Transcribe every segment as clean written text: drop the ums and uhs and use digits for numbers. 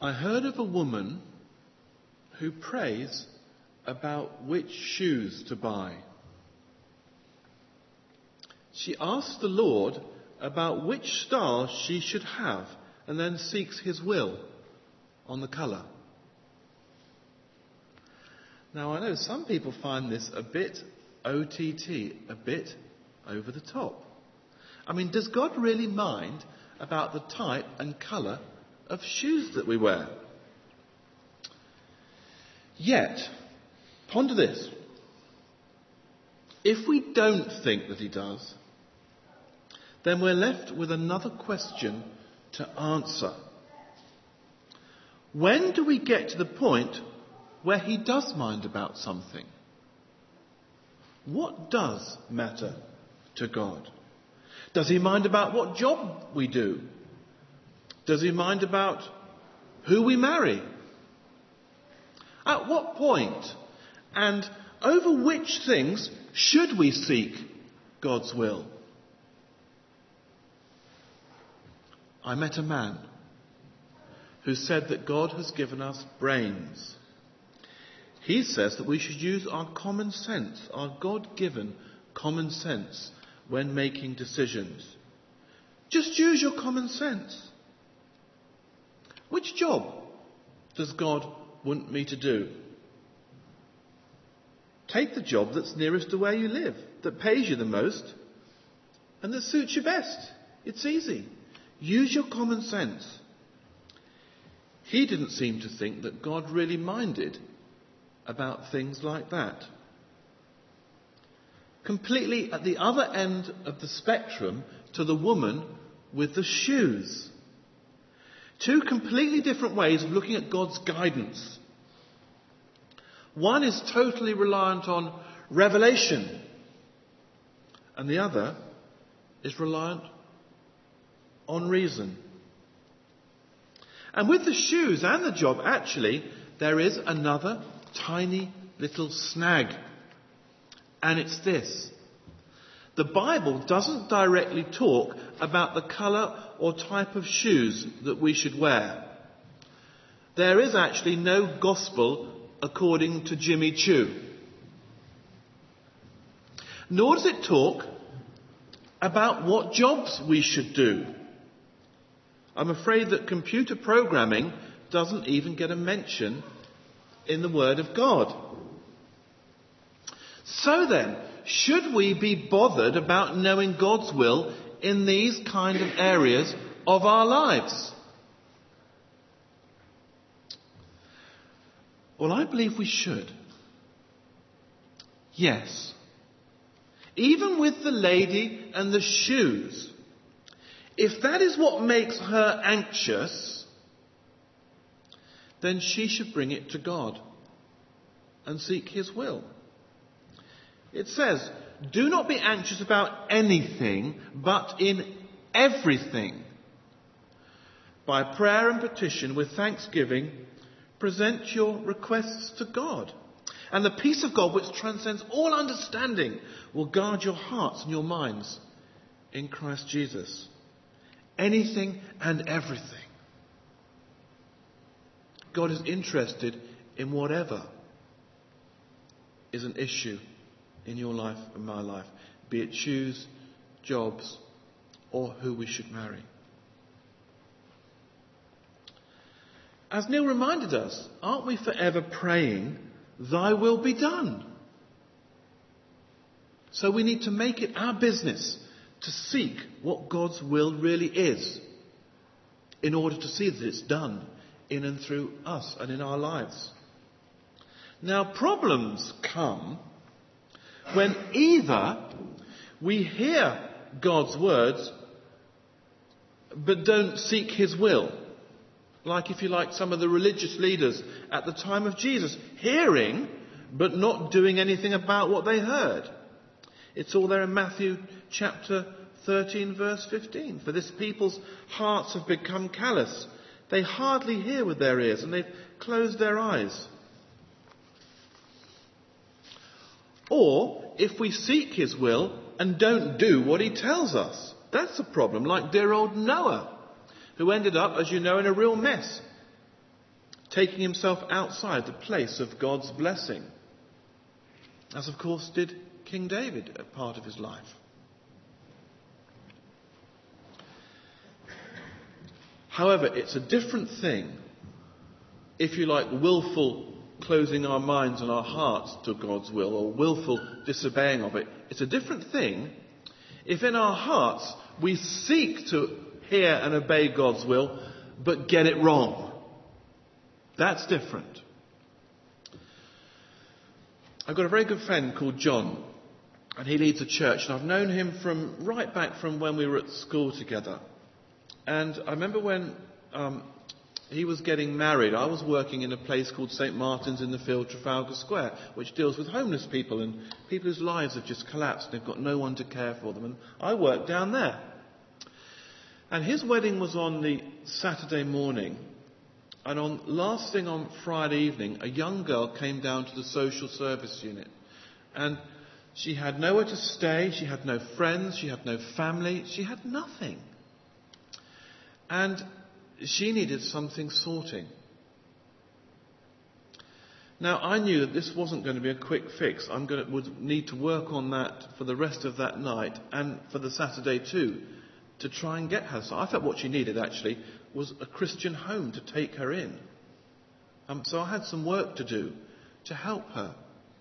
I heard of a woman who prays about which shoes to buy. She asks the Lord about which style she should have and then seeks his will on the colour. Now, I know some people find this a bit OTT, a bit over the top. I mean, does God really mind about the type and colour of shoes that we wear? Yet, ponder this. If we don't think that he does, then we're left with another question to answer. When do we get to the point where he does mind about something? What does matter to God? Does he mind about what job we do? Does he mind about who we marry? At what point and over which things should we seek God's will? I met a man who said that God has given us brains. He says that we should use our common sense, our God-given common sense, when making decisions. Just use your common sense. Which job does God want me to do? Take the job that's nearest to where you live, that pays you the most, and that suits you best. It's easy. Use your common sense. He didn't seem to think that God really minded about things like that. Completely at the other end of the spectrum to the woman with the shoes. Two completely different ways of looking at God's guidance. One is totally reliant on revelation, and the other is reliant on reason. And with the shoes and the job, actually, there is another tiny little snag. And it's this. The Bible doesn't directly talk about the colour or type of shoes that we should wear. There is actually no gospel according to Jimmy Choo. Nor does it talk about what jobs we should do. I'm afraid that computer programming doesn't even get a mention in the Word of God. So then, should we be bothered about knowing God's will in these kind of areas of our lives? Well, I believe we should. Yes. Even with the lady and the shoes, if that is what makes her anxious, then she should bring it to God and seek his will. It says, do not be anxious about anything, but in everything, by prayer and petition with thanksgiving, present your requests to God. And the peace of God, which transcends all understanding, will guard your hearts and your minds in Christ Jesus. Anything and everything. God is interested in whatever is an issue in your life and my life, be it shoes, jobs, or who we should marry. As Neil reminded us, aren't we forever praying, thy will be done? So we need to make it our business to seek what God's will really is, in order to see that it's done in and through us and in our lives. Now, problems come when either we hear God's words but don't seek his will. Like, if you like, some of the religious leaders at the time of Jesus, hearing but not doing anything about what they heard. It's all there in Matthew chapter 13, verse 15. For this people's hearts have become callous. They hardly hear with their ears, and they've closed their eyes. Or, if we seek his will and don't do what he tells us, that's a problem, like dear old Noah, who ended up, as you know, in a real mess. taking himself outside the place of God's blessing, as of course did King David at part of his life. However, it's a different thing, if you like, willful closing our minds and our hearts to God's will, or willful disobeying of it. It's a different thing if in our hearts we seek to hear and obey God's will, but get it wrong. That's different. I've got a very good friend called John, and he leads a church, and I've known him from right back from when we were at school together. And I remember when he was getting married, I was working in a place called St. Martin's in the Field, Trafalgar Square, which deals with homeless people and people whose lives have just collapsed and they've got no one to care for them. And I worked down there. And his wedding was on the Saturday morning. And last thing on Friday evening, a young girl came down to the social service unit. And she had nowhere to stay, she had no friends, she had no family, she had nothing. And she needed something sorting. Now, I knew that this wasn't going to be a quick fix. Would need to work on that for the rest of that night and for the Saturday too, to try and get her. So I thought what she needed actually was a Christian home to take her in. So I had some work to do to help her.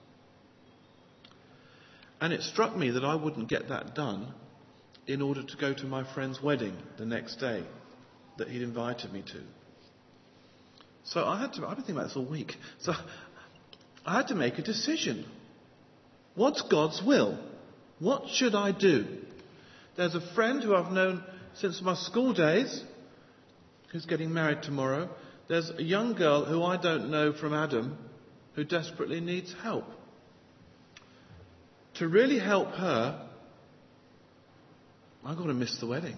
And it struck me that I wouldn't get that done in order to go to my friend's wedding the next day that he'd invited me to. So I've been thinking about this all week. So I had to make a decision. What's God's will? What should I do? There's a friend who I've known since my school days who's getting married tomorrow. There's a young girl who I don't know from Adam who desperately needs help. To really help her, I've got to miss the wedding.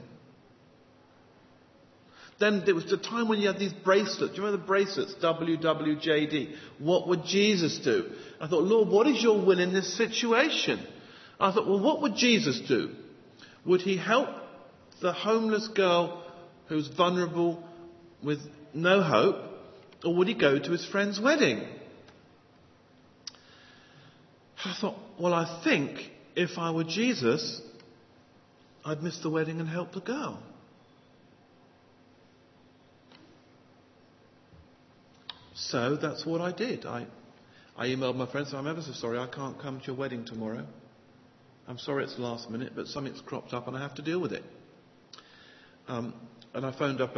Then there was the time when you had these bracelets. Do you remember the bracelets? WWJD. What would Jesus do? I thought, Lord, what is your will in this situation? I thought, well, what would Jesus do? Would he help the homeless girl who's vulnerable with no hope? Or would he go to his friend's wedding? I thought, well, I think if I were Jesus, I'd miss the wedding and help the girl. So that's what I did. I emailed my friend, so I'm ever so sorry, I can't come to your wedding tomorrow. I'm sorry it's last minute, but something's cropped up and I have to deal with it. And I phoned up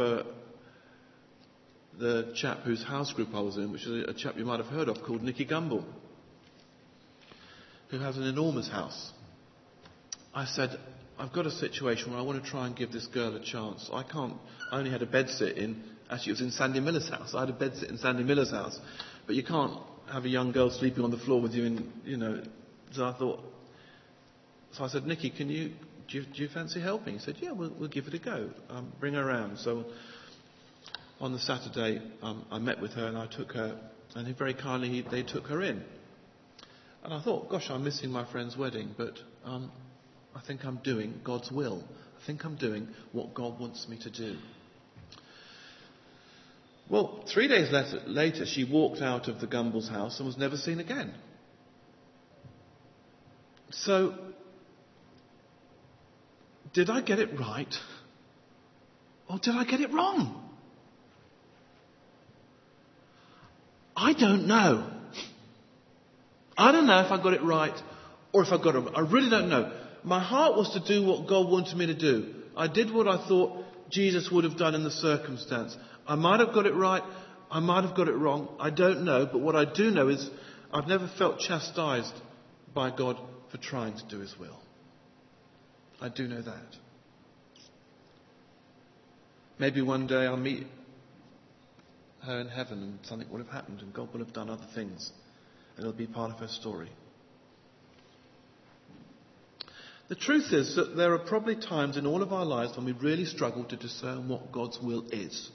the chap whose house group I was in, which is a chap you might have heard of called Nicky Gumbel, who has an enormous house. I said, I've got a situation where I want to try and give this girl a chance. I only had a bed sit in. Actually, it was in Sandy Miller's house. I had a bed sit in Sandy Miller's house. But you can't have a young girl sleeping on the floor with you So I said, Nicky, do you fancy helping? He said, yeah, we'll give it a go. Bring her around. So on the Saturday, I met with her and I took her, and very kindly they took her in. And I thought, gosh, I'm missing my friend's wedding, but I think I'm doing God's will. I think I'm doing what God wants me to do. Well, 3 days later, she walked out of the Gumbel's house and was never seen again. So, did I get it right? Or did I get it wrong? I don't know. I don't know if I got it right or if I got it wrong. I really don't know. My heart was to do what God wanted me to do. I did what I thought Jesus would have done in the circumstance. I might have got it right. I might have got it wrong. I don't know. But what I do know is I've never felt chastised by God for trying to do his will. I do know that. Maybe one day I'll meet her in heaven and something will have happened and God will have done other things. And it'll be part of her story. The truth is that there are probably times in all of our lives when we really struggle to discern what God's will is.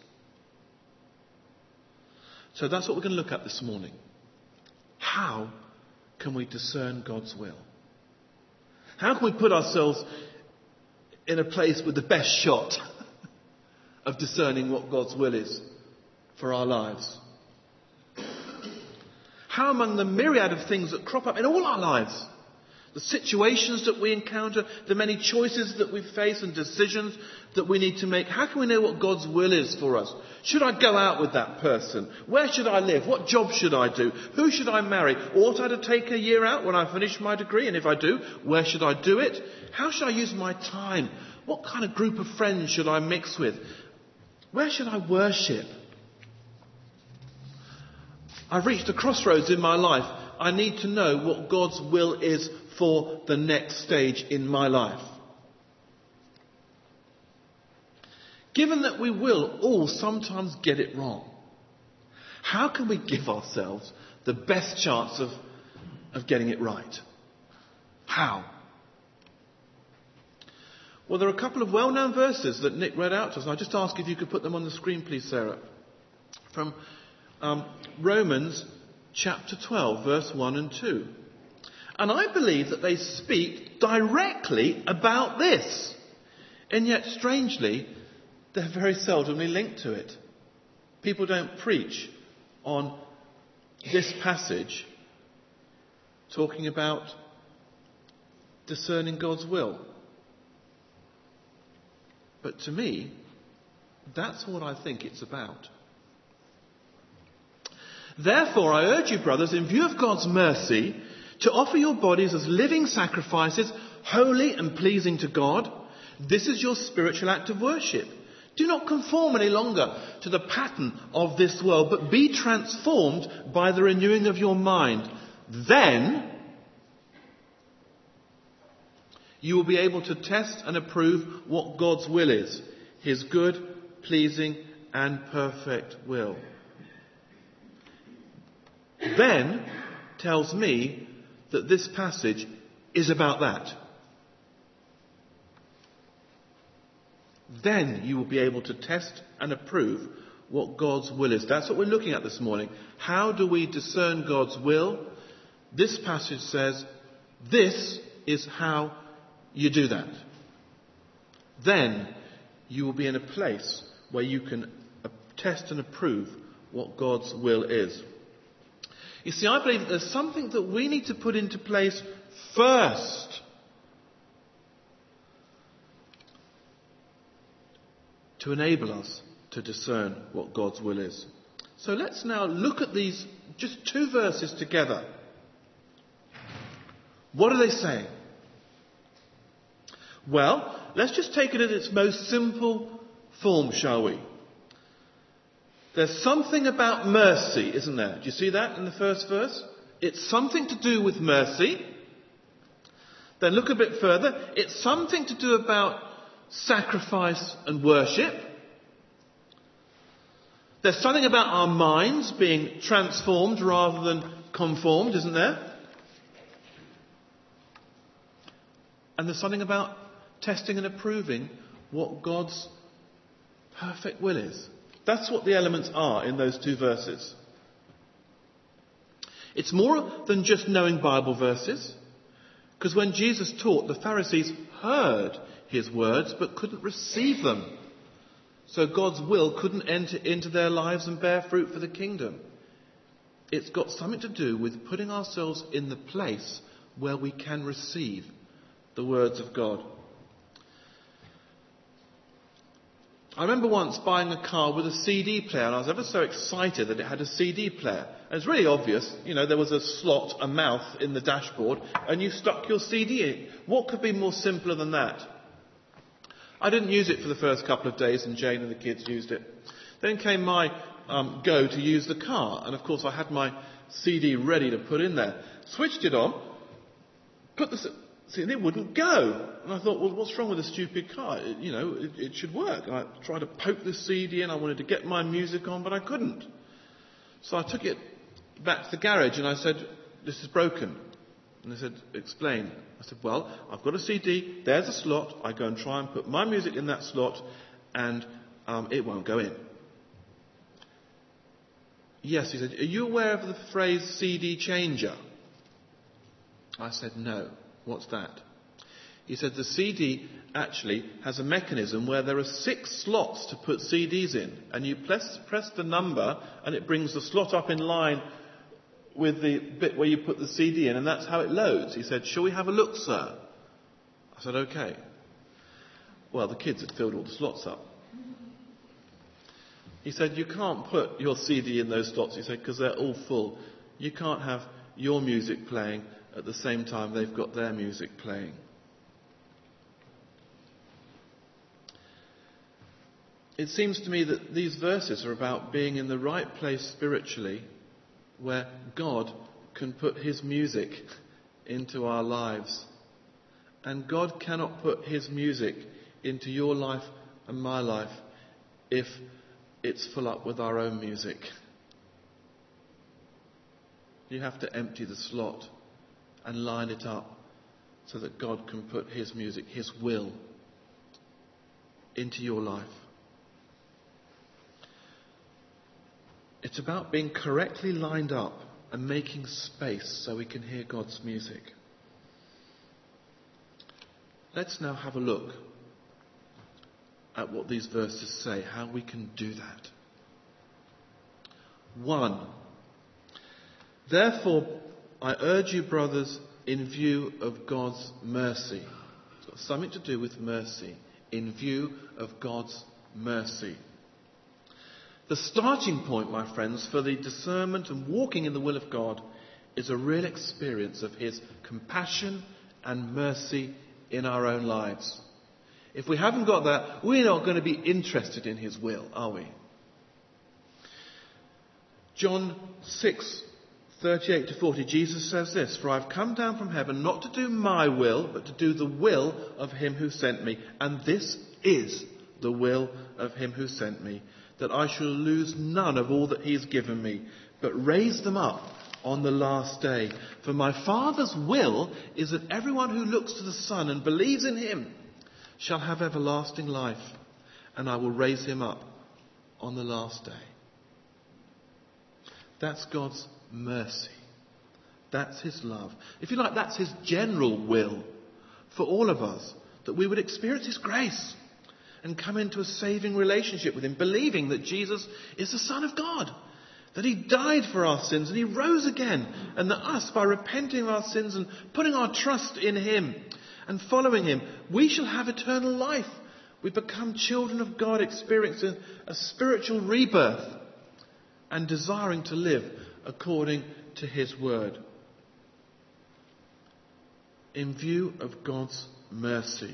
So that's what we're going to look at this morning. How can we discern God's will? How can we put ourselves in a place with the best shot of discerning what God's will is for our lives? How among the myriad of things that crop up in all our lives, the situations that we encounter, the many choices that we face and decisions that we need to make, how can we know what God's will is for us? Should I go out with that person? Where should I live? What job should I do? Who should I marry? Ought I to take a year out when I finish my degree? And if I do, where should I do it? How should I use my time? What kind of group of friends should I mix with? Where should I worship? I've reached a crossroads in my life. I need to know what God's will is for the next stage in my life. Given that we will all sometimes get it wrong, how can we give ourselves the best chance of getting it right? How? Well, there are a couple of well-known verses that Nick read out to us, and I just ask if you could put them on the screen, please, Sarah. From Romans chapter 12, verse 1 and 2. And I believe that they speak directly about this. And yet, strangely, they're very seldomly linked to it. People don't preach on this passage talking about discerning God's will. But to me, that's what I think it's about. Therefore, I urge you, brothers, in view of God's mercy, to offer your bodies as living sacrifices, holy and pleasing to God. This is your spiritual act of worship. Do not conform any longer to the pattern of this world, but be transformed by the renewing of your mind. Then you will be able to test and approve what God's will is, his good, pleasing and perfect will. Then tells me that this passage is about that. Then you will be able to test and approve what God's will is. That's what we're looking at this morning. How do we discern God's will? This passage says, this is how you do that. Then you will be in a place where you can test and approve what God's will is. You see, I believe that there's something that we need to put into place first to enable us to discern what God's will is. So let's now look at these just two verses together. What are they saying? Well, let's just take it in its most simple form, shall we? There's something about mercy, isn't there? Do you see that in the first verse? It's something to do with mercy. Then look a bit further. It's something to do about sacrifice and worship. There's something about our minds being transformed rather than conformed, isn't there? And there's something about testing and approving what God's perfect will is. That's what the elements are in those two verses. It's more than just knowing Bible verses, because when Jesus taught, the Pharisees heard his words but couldn't receive them. So God's will couldn't enter into their lives and bear fruit for the kingdom. It's got something to do with putting ourselves in the place where we can receive the words of God. I remember once buying a car with a CD player, and I was ever so excited that it had a CD player. And it's really obvious, there was a slot, a mouth in the dashboard, and you stuck your CD in. What could be more simpler than that? I didn't use it for the first couple of days, and Jane and the kids used it. Then came my go to use the car, and of course I had my CD ready to put in there. Switched it on, put the... See, and it wouldn't go. And I thought, well, what's wrong with a stupid car? It should work. And I tried to poke the CD in. I wanted to get my music on, but I couldn't. So I took it back to the garage and I said, this is broken. And they said, explain. I said, well, I've got a CD. There's a slot. I go and try and put my music in that slot and it won't go in. Yes, he said, are you aware of the phrase CD changer? I said, no. What's that? He said the CD actually has a mechanism where there are 6 slots to put CDs in, and you press the number and it brings the slot up in line with the bit where you put the CD in, and that's how it loads. He said, "Shall we have a look, sir?" I said, "OK." Well, the kids had filled all the slots up. He said, "You can't put your CD in those slots," he said, "because they're all full. You can't have your music playing at the same time they've got their music playing." It seems to me that these verses are about being in the right place spiritually, where God can put his music into our lives. And God cannot put his music into your life and my life if it's full up with our own music. You have to empty the slot and line it up so that God can put his music, his will, into your life. It's about being correctly lined up and making space so we can hear God's music. Let's now have a look at what these verses say, how we can do that. 1. Therefore, I urge you, brothers, in view of God's mercy. It's got something to do with mercy. In view of God's mercy. The starting point, my friends, for the discernment and walking in the will of God is a real experience of his compassion and mercy in our own lives. If we haven't got that, we're not going to be interested in his will, are we? John 6:38 to 40, Jesus says this, "For I've come down from heaven not to do my will, but to do the will of him who sent me. And this is the will of him who sent me, that I shall lose none of all that he's given me, but raise them up on the last day. For my Father's will is that everyone who looks to the Son and believes in him shall have everlasting life, and I will raise him up on the last day." That's God's mercy. That's his love. If you like, that's his general will for all of us, that we would experience his grace and come into a saving relationship with him, believing that Jesus is the Son of God, that he died for our sins and he rose again, and that us, by repenting of our sins and putting our trust in him and following him, we shall have eternal life. We become children of God, experiencing a spiritual rebirth and desiring to live according to his word. In view of God's mercy,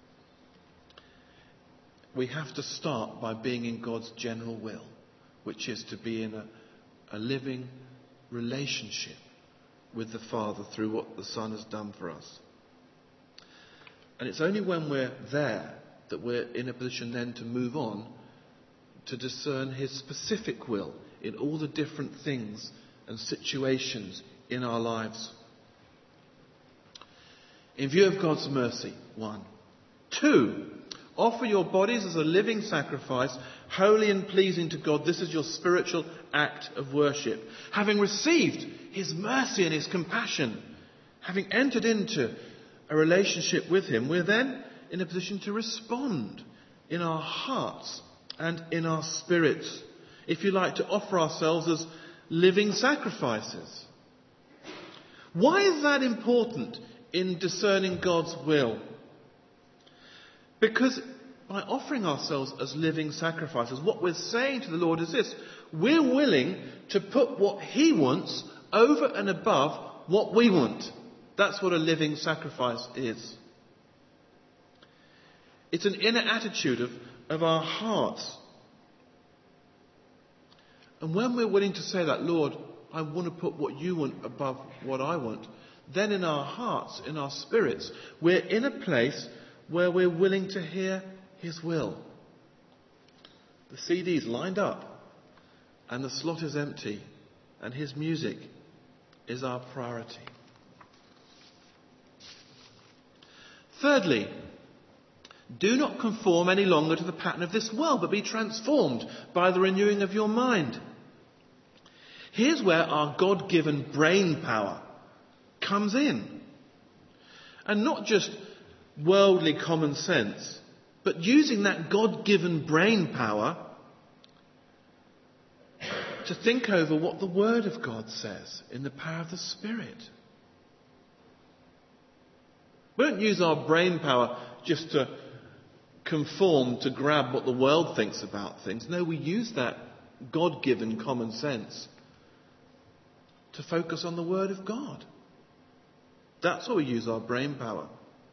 we have to start by being in God's general will, which is to be in a living relationship with the Father through what the Son has done for us. And it's only when we're there that we're in a position then to move on to discern his specific will in all the different things and situations in our lives. In view of God's mercy, 1. 2. Offer your bodies as a living sacrifice, holy and pleasing to God. This is your spiritual act of worship. Having received his mercy and his compassion, having entered into a relationship with him, we're then in a position to respond in our hearts and in our spirits. If you like, to offer ourselves as living sacrifices. Why is that important in discerning God's will? Because by offering ourselves as living sacrifices, what we're saying to the Lord is this: we're willing to put what he wants over and above what we want. That's what a living sacrifice is. It's an inner attitude of our hearts. And when we're willing to say that, Lord, I want to put what you want above what I want, then in our hearts, in our spirits, we're in a place where we're willing to hear his will. The CD's lined up and the slot is empty and his music is our priority. Thirdly, do not conform any longer to the pattern of this world, but be transformed by the renewing of your mind. Here's where our God-given brain power comes in. And not just worldly common sense, but using that God-given brain power to think over what the Word of God says in the power of the Spirit. We don't use our brain power just to conform, to grab what the world thinks about things. No, we use that God-given common sense to focus on the Word of God. That's why we use our brain power.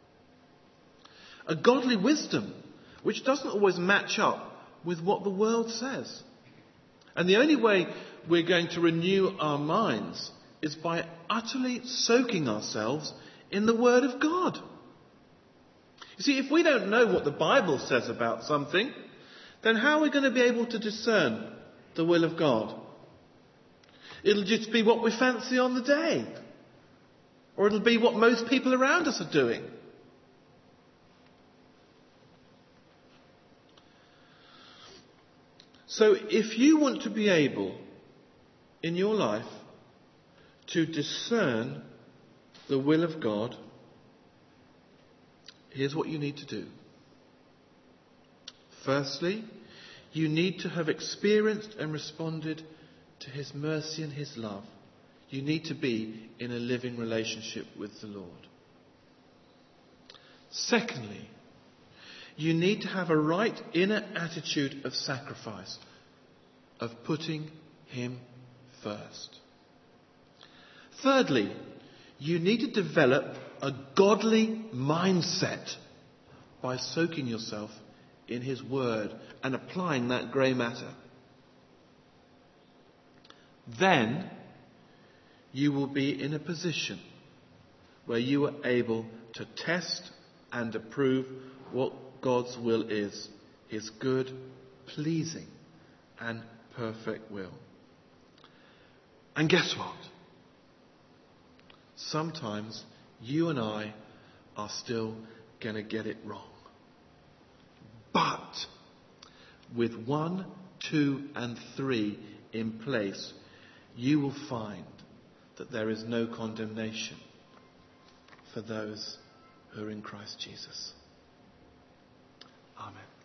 A godly wisdom which doesn't always match up with what the world says. And the only way we're going to renew our minds is by utterly soaking ourselves in the Word of God. You see, if we don't know what the Bible says about something, then how are we going to be able to discern the will of God? It'll just be what we fancy on the day. Or it'll be what most people around us are doing. So if you want to be able, in your life, to discern the will of God, here's what you need to do. Firstly, you need to have experienced and responded to His mercy and His love. You need to be in a living relationship with the Lord. Secondly, you need to have a right inner attitude of sacrifice, of putting Him first. Thirdly, you need to develop a godly mindset by soaking yourself in His Word and applying that grey matter. Then you will be in a position where you are able to test and approve what God's will is, His good, pleasing and perfect will. And guess what? Sometimes you and I are still going to get it wrong. But with 1, 2 and 3 in place, you will find that there is no condemnation for those who are in Christ Jesus. Amen.